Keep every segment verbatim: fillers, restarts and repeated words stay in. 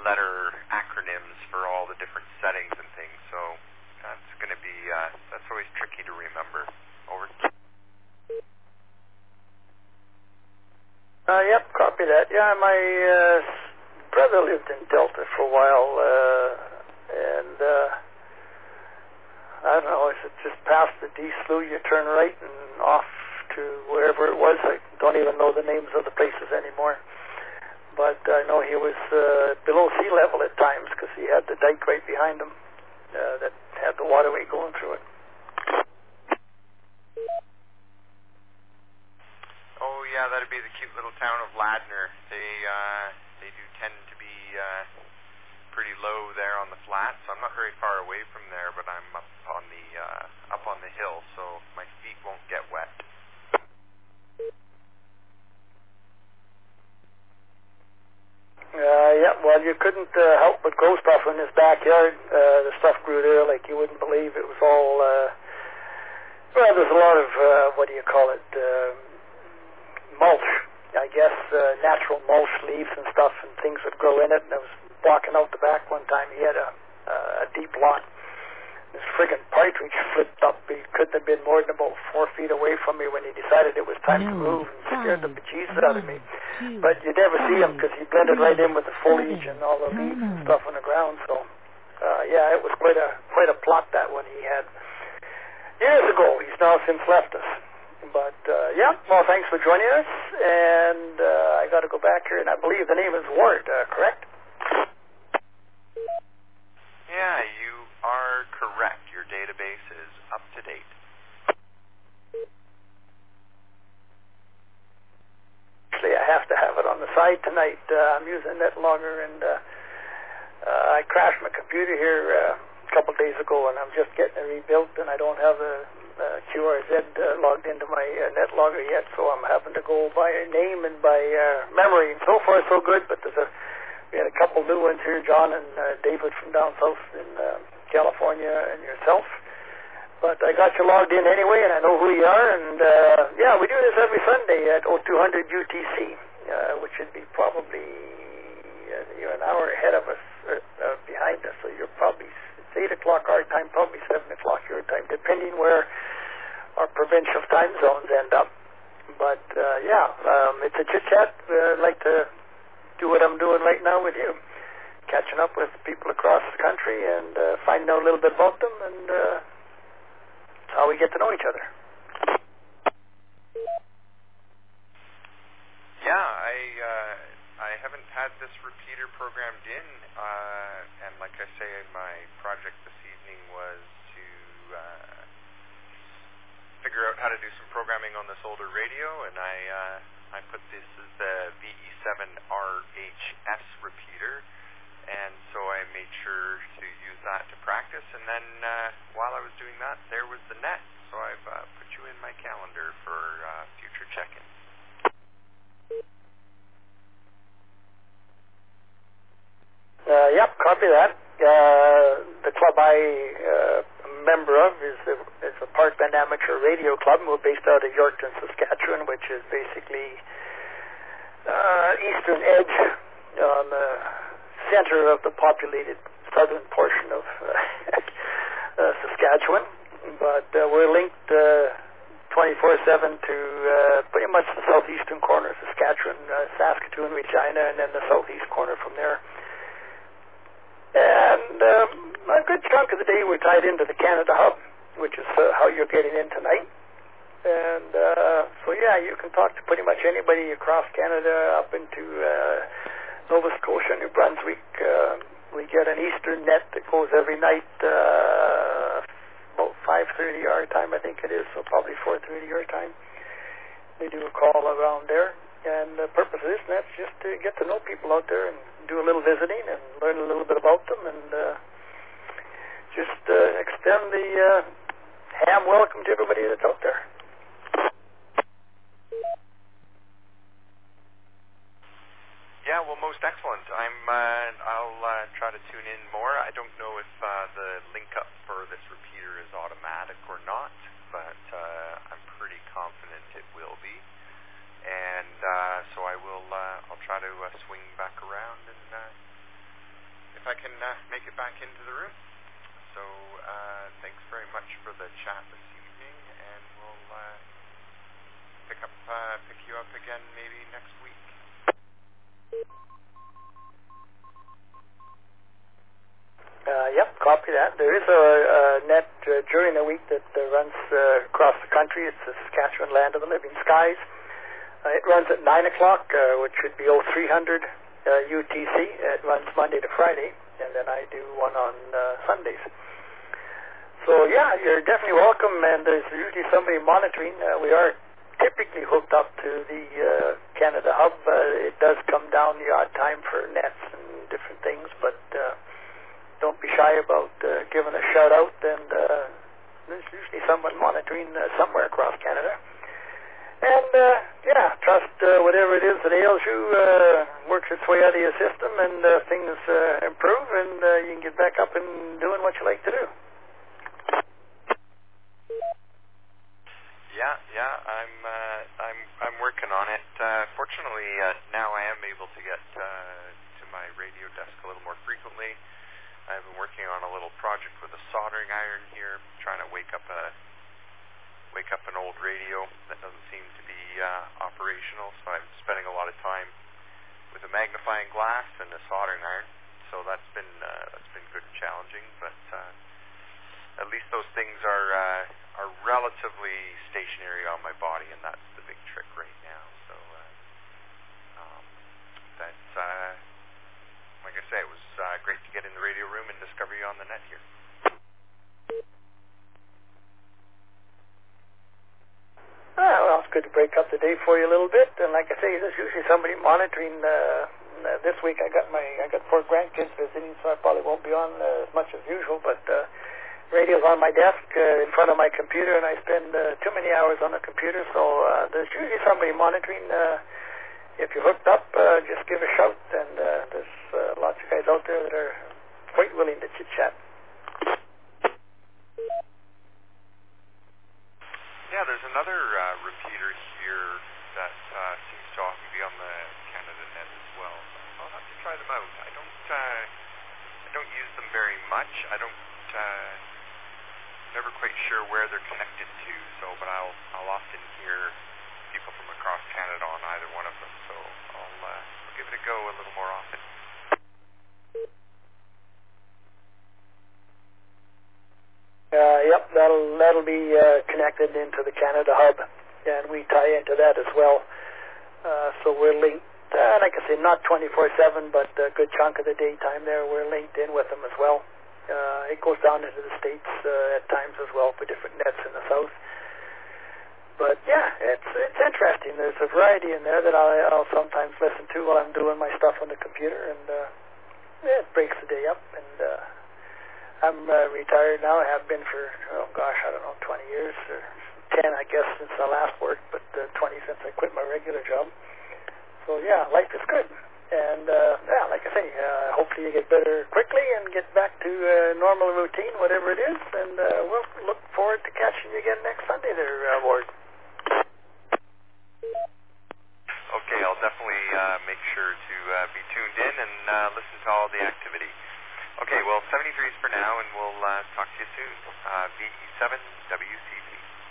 three-letter acronyms for all the different settings and things. So that's going to be uh, that's always tricky to remember. Over. Uh, yep, copy that. Yeah, my uh, brother lived in Delta for a while, uh, and uh, I don't know, is it just past the D Slough, you turn right and off to wherever it was? I don't even know the names of the places anymore. But I know he was uh, below sea level at times because he had the dike right behind him uh, that had the waterway going through it. Oh yeah, that'd be the cute little town of Ladner. They uh, they do tend to be uh, pretty low there on the flat, so I'm not very far away from there, but I'm up on the uh, up on the hill, so my feet won't get wet. Uh, yeah, well, you couldn't uh, help but grow stuff in his backyard. Uh, the stuff grew there like you wouldn't believe. It was all, uh, well, there's a lot of, uh, what do you call it, uh, mulch, I guess, uh, natural mulch, leaves and stuff, and things would grow in it. And I was walking out the back one time. He had a, uh, a deep lot. This friggin' partridge flipped up. He couldn't have been more than about four feet away from me when he decided it was time no, to move and scared five, the bejesus out of me. Two, but you never five, see him because he blended three, right in with the foliage seven, and all the leaves and stuff on the ground. So, uh, yeah, it was quite a quite a plot, that one he had years ago. He's now since left us. But, uh, yeah, well, thanks for joining us. And uh, I got to go back here, and I believe the name is Ward, uh, correct? Yeah, you are correct. Your database is up to date. Actually, I have to have it on the side tonight. Uh, I'm using NetLogger, and uh, uh, I crashed my computer here uh, a couple days ago, and I'm just getting it rebuilt, and I don't have a, a Q R Z uh, logged into my uh, NetLogger yet, so I'm having to go by name and by uh, memory. And so far, so good, but there's a we had a couple new ones here, John and uh, David from down south in uh, California, and yourself. But I got you logged in anyway, and I know who you are. And uh, yeah, we do this every Sunday at oh two hundred U T C, uh, which would be probably uh, you're an hour ahead of us, uh, uh, behind us. So you're probably it's eight o'clock our time, probably seven o'clock your time, depending where our provincial time zones end up. But uh, yeah, um, it's a chit chat. Uh, I'd like to do what I'm doing right now with you, catching up with people across the country and uh, finding out a little bit about them and uh, how we get to know each other. Yeah, I uh, I haven't had this repeater programmed in, uh, and like I say, my project this evening was to uh, figure out how to do some programming on this older radio, and I uh, I put this as the V E seven R H S repeater, and so I made sure to use that to practice, and then uh, while I was doing that, there was the net, so I've uh, put you in my calendar for uh, future check-ins. Uh, yep, copy that. Uh, the club I uh, am a member of is the, is the Parkland Amateur Radio Club, and we're based out of Yorkton, Saskatchewan, which is basically uh, eastern edge on the center of the populated southern portion of uh, uh, Saskatchewan. But uh, we're linked uh, twenty-four seven to uh, pretty much the southeastern corner of Saskatchewan, uh, Saskatoon, Regina, and then the southeast corner from there. And um, a good chunk of the day we're tied into the Canada Hub, which is uh, how you're getting in tonight. And uh, so, yeah, you can talk to pretty much anybody across Canada up into uh, Nova Scotia, New Brunswick. Uh, we get an Eastern net that goes every night uh, about five thirty our time, I think it is, so probably four thirty your time. They do a call around there. And the purpose of this net's just to get to know people out there and do a little visiting and learn a little bit about them and uh, just uh, extend the uh, ham welcome to everybody that's out there. Yeah, well, most excellent. I'm. Uh, I'll uh, try to tune in more. I don't know if uh, the link up for this repeater is automatic or not, but uh, I'm pretty confident it will be. And uh, so I will. Uh, I'll try to uh, swing back around and uh, uh, make it back into the room. So uh, thanks very much for the chat this evening, and we'll uh, pick up, uh, pick you up again maybe next week. Uh, yep, copy that. There is a, a net uh, during the week that uh, runs uh, across the country. It's the Saskatchewan Land of the Living Skies. Uh, it runs at nine o'clock, uh, which would be oh three hundred uh, U T C. It runs Monday to Friday, and then I do one on uh, Sundays. So, yeah, you're definitely welcome, and there's usually somebody monitoring. Uh, we are typically hooked up to the uh, Canada Hub. Uh, it does come down the odd time for nets and different things, but uh, don't be shy about uh, giving a shout-out, and uh, there's usually someone monitoring uh, somewhere across Canada. And, uh, yeah, trust uh, whatever it is that ails you uh, works its way out of your system, and uh, things uh, improve, and uh, you can get back up and doing what you like to do. Yeah, yeah, I'm uh, I'm I'm working on it. Uh, fortunately, uh, now I am able to get uh, to my radio desk a little more frequently. I've been working on a little project with a soldering iron here, trying to wake up a wake up an old radio that doesn't seem to be uh, operational. So I'm spending a lot of time with a magnifying glass and a soldering iron. So that's been uh, that's been good and challenging, but uh, at least those things are uh, are relatively stationary on my body, and that's the big trick right now. So uh, um, that's uh, like I say, it was uh, great to get in the radio room and discover you on the net here. Ah, well, it's good to break up the day for you a little bit, and like I say, there's usually somebody monitoring. Uh, uh, this week I got my I got four grandkids visiting, so I probably won't be on uh, as much as usual, but. Uh, Radio's on my desk uh, in front of my computer, and I spend uh, too many hours on the computer, so uh, there's usually somebody monitoring. Uh, if you're hooked up, uh, just give a shout, and uh, there's uh, lots of guys out there that are quite willing to chit-chat. Yeah, there's another uh, repeater here that uh, seems to often be on the Canada net as well. I'll have to try them out. I don't, uh, I don't use them very much. I don't... Uh, never quite sure where they're connected to, so but I'll I'll often hear people from across Canada on either one of them, so I'll, uh, I'll give it a go a little more often. Uh, yep, that'll that'll be uh, connected into the Canada Hub, and we tie into that as well. Uh, so we're linked, uh, like I say, not twenty-four seven, but a good chunk of the daytime there, we're linked in with them as well. Uh, it goes down into the States uh, at times as well for different nets in the South. But yeah, it's it's interesting. There's a variety in there that I'll, I'll sometimes listen to while I'm doing my stuff on the computer, and uh, yeah, it breaks the day up. And uh, I'm uh, retired now. I have been for, oh gosh, I don't know, twenty years, or ten, I guess, since I last worked, but uh, twenty since I quit my regular job. So yeah, life is good. And, uh, yeah, like I say, uh, hopefully you get better quickly and get back to uh, normal routine, whatever it is, and uh, we'll look forward to catching you again next Sunday there, uh, Ward. Okay, I'll definitely uh, make sure to uh, be tuned in and uh, listen to all the activity. Okay, well, seventy-three is for now, and we'll uh, talk to you soon. Uh, V E seven W C P.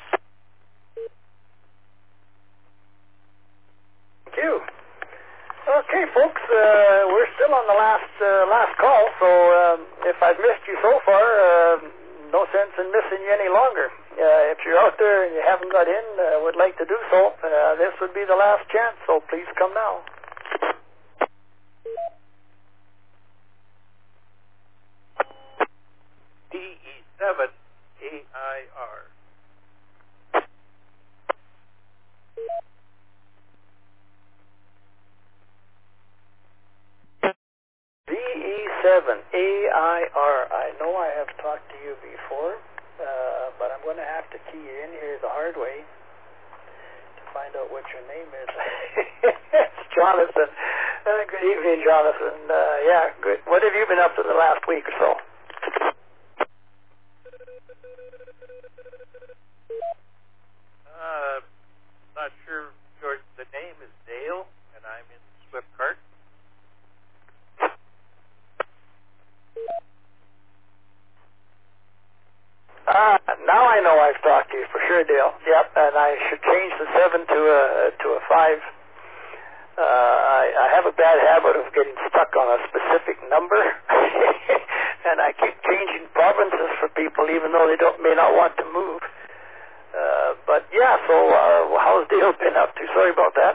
Thank you. Okay, folks, uh, we're still on the last uh, last call, so um, if I've missed you so far, uh, no sense in missing you any longer. Uh, if you're out there and you haven't got in, uh, would like to do so, uh, this would be the last chance, so please come now. D E seven A I R. D E seven A I R. I know I have talked to you before, uh, but I'm going to have to key you in here the hard way to find out what your name is. It's Jonathan. Uh, good evening, Jonathan. Uh, yeah, good. What have you been up to the last week or so? Uh, not sure. George, the name is Dale, and I'm in Swift Cart. talk to you for sure, Dale. Yep, and I should change the seven to a to a five. Uh, I, I have a bad habit of getting stuck on a specific number, and I keep changing provinces for people, even though they don't may not want to move. Uh, but yeah, so uh, how's Dale been up to? Sorry about that.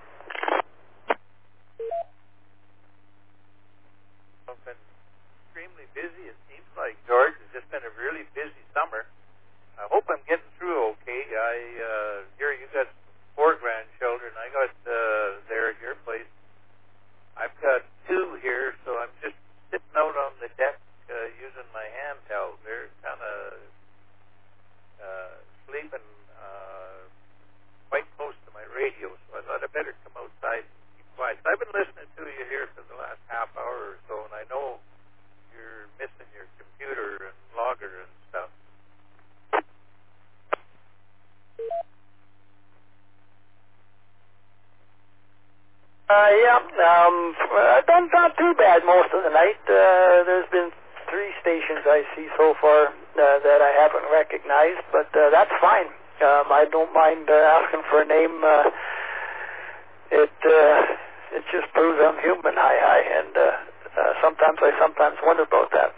I've been extremely busy. It seems like, George, it's just been a really busy summer. I hope I'm getting through okay. I uh, hear you got four grandchildren. I got uh, there at your place. I've got two here, so I'm just sitting out on the deck uh, using my handheld. They're kind of uh, sleeping uh, quite close to my radio, so I thought I better come outside and keep quiet. So I've been listening to you here for the last half hour or so, and I know you're missing your computer and logger and stuff. Uh, yeah, um, uh, done not too bad most of the night. Uh, there's been three stations I see so far uh, that I haven't recognized, but uh, that's fine. Um, I don't mind uh, asking for a name. Uh, it uh, it just proves I'm human. Hi, hi, and uh, uh, sometimes I sometimes wonder about that.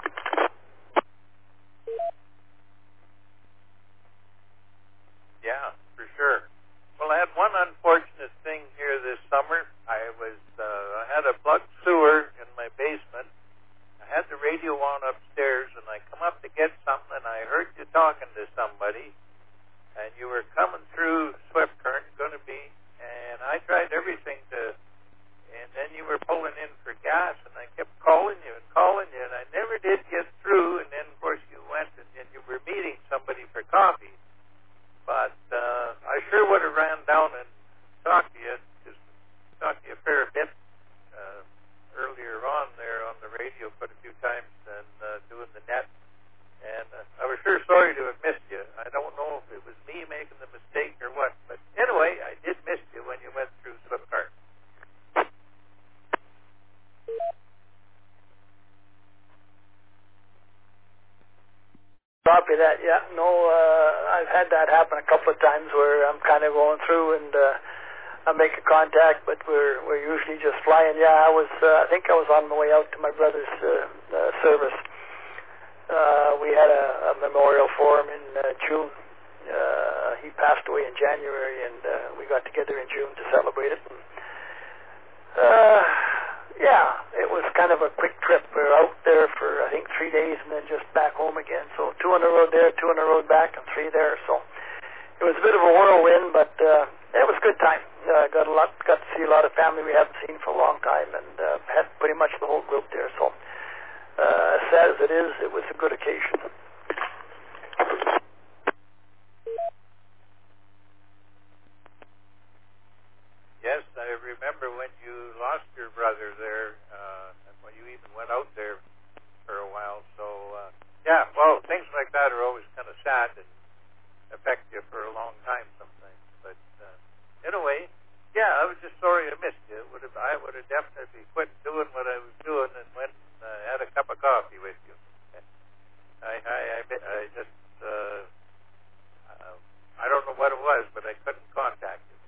Yeah, for sure. Well, I had one unfortunate thing here this summer. I was uh, I had a plugged sewer in my basement. I had the radio on upstairs, and I come up to get something, and I heard you talking to somebody, and you were coming through Swift Current, going to be, and I tried everything to, and then you were pulling in for gas, and I kept calling you and calling you, and I never did get through, and then, of course, you went, and, and you were meeting somebody for coffee. But uh, I sure would have ran down and talked to you, just talked to you a fair bit uh, earlier on there on the radio quite a few times and uh, doing the net. And uh, I was sure sorry to have missed you. I don't know if it was me making the mistake or what. But anyway, I did miss you when you went through Swift-Cart. Copy that, yeah. No, uh, I've had that happen a couple of times where I'm kind of going through and uh, I make a contact, but we're we're usually just flying. Yeah, I was. Uh, I think I was on my way out to my brother's uh, uh, service. Uh, we had a, a memorial for him in uh, June. Uh, he passed away in January, and uh, we got together in June to celebrate it. And, uh, yeah, it was kind of a quick trip. We were out there for, I think, three days and then just back home again. So two on the road there, two on the road back, and three there. So it was a bit of a whirlwind, but uh, it was a good time. Uh, got a lot, got to see a lot of family we haven't seen for a long time, and uh, had pretty much the whole group there. So uh, as sad as it is, it was a good occasion. Yes, I remember when you lost your brother there, uh, and when you even went out there for a while. So, uh, yeah, well, things like that are always kind of sad and affect you for a long time sometimes. But uh, anyway, yeah, I was just sorry I missed you. Would have, I would have definitely quit doing what I was doing and went and uh, had a cup of coffee with you. I, I, I, I just, uh, uh, I don't know what it was, but I couldn't contact you.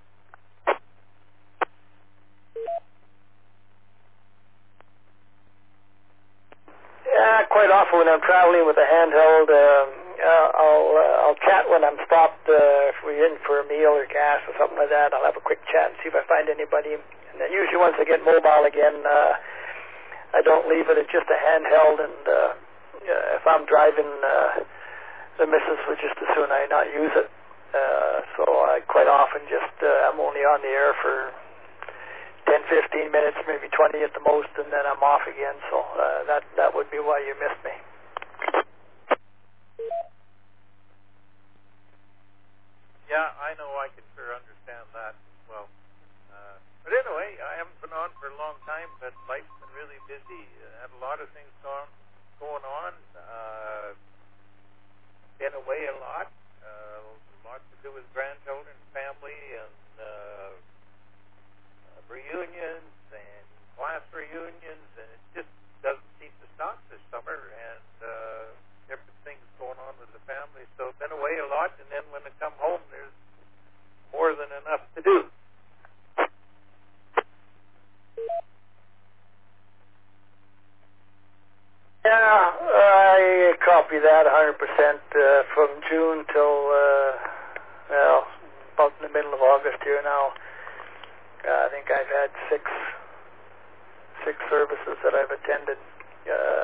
Yeah, quite often when I'm traveling with a handheld, um, uh, I'll uh, I'll chat when I'm stopped. Uh, if we're in for a meal or gas or something like that, I'll have a quick chat and see if I find anybody. And then usually once I get mobile again, uh, I don't leave it. It's just a handheld. And uh, uh, if I'm driving, uh, the missus would just as soon I not use it. Uh, so I quite often just uh, I'm only on the air for ten, fifteen minutes, maybe twenty at the most, and then I'm off again. So uh, that that would be why you missed me. Yeah, I know. I can sure understand that as well. Uh, but anyway, I haven't been on for a long time, but life's been really busy. I had a lot of things going going on. Uh, been away a lot. Uh, a lot to do with grandchildren, family, and uh, reunions and class reunions, and it just doesn't seem to stop this summer, and uh, different things going on with the family. So I've been away a lot, Yeah, I copy that one hundred percent uh, from June till, uh, well, about in the middle of August here now. Uh, I think I've had six six services that I've attended. Uh,